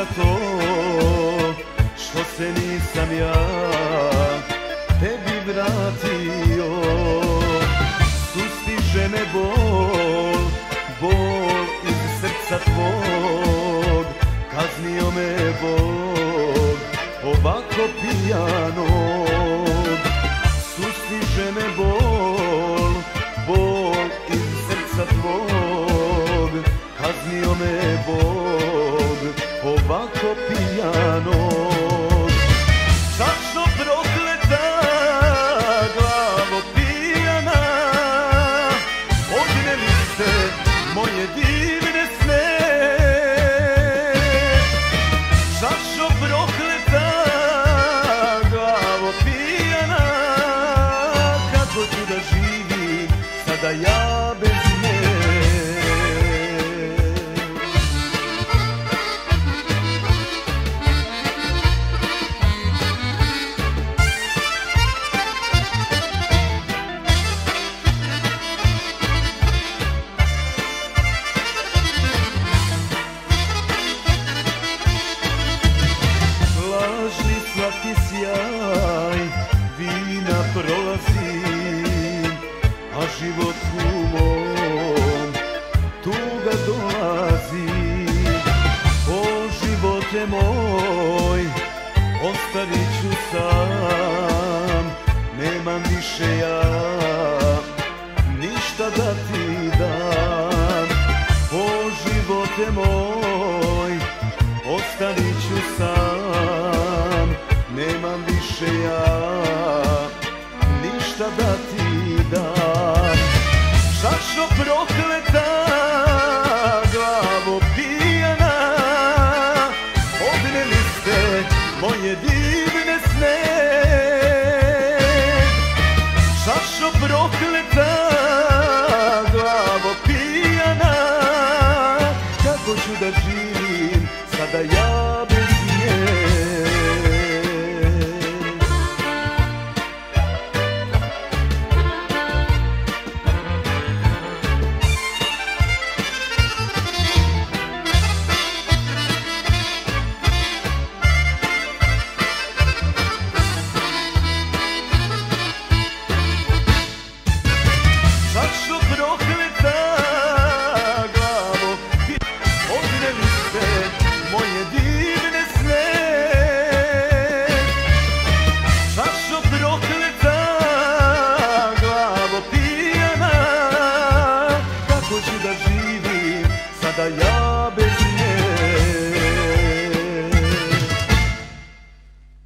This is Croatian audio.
to što se nisam ja tebi vratio. Sustiže me bol, bol iz srca tvog, kaznio me Bog ovako pijanog. Sustiže me bol, bol iz srca tvog, kaznio me Bog ovako pijanog. Zašto prokleta glavo pijana, odneli ste moje divne sne. Zašto prokleta glavo pijana, kako ću da živim sada ja bez nje. Slatki sjaj vina prolazi, a život u mom tuga dolazi. O živote moj, ostavit ću sam, nemam više ja ništa da ti dam. O živote moj, ostavit ću sam, nemam više ja ništa da ti dam. Zašto prokleta glavo pijana, odneli ste moje divne sne. Zašto prokleta glavo pijana, kako ću da živim sada ja bez nje. Zašto prokleta glavo, odneli ste moje divne sne. Zašto prokleta glavo pijana, kako ću da živim sada ja bez nje.